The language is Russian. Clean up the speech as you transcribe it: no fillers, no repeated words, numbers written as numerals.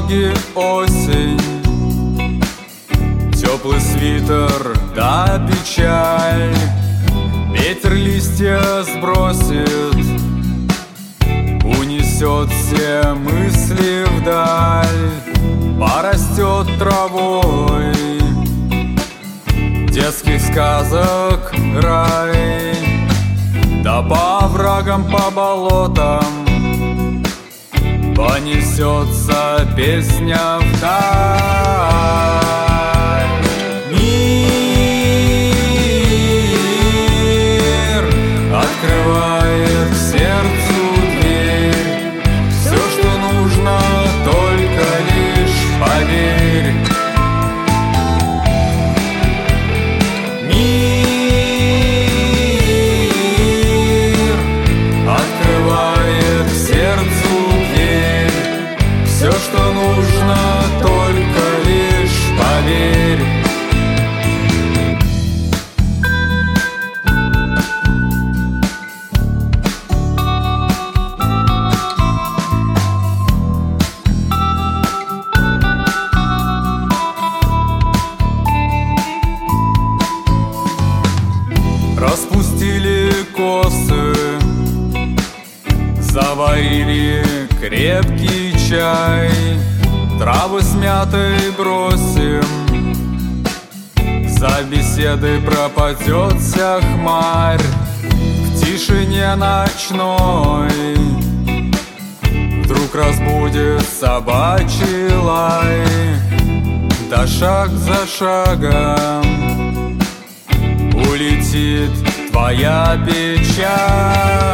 дороге осень, теплый свитер да печаль. Ветер листья сбросит, унесет все мысли вдаль. Порастет травой детских сказок рай. Да по оврагам, по болотам понесется песня вдаль. Мир открывает сердцу дверь. Все, что нужно, только лишь поверь. Мир открывает сердцу дверь. Все, что нужно, только лишь поверь. Распустили косы, заварили крепкий чай. Травы смятой бросим, за беседой пропадет вся хмарь. В тишине ночной вдруг разбудит собачий лай. Да шаг за шагом улетит твоя печаль.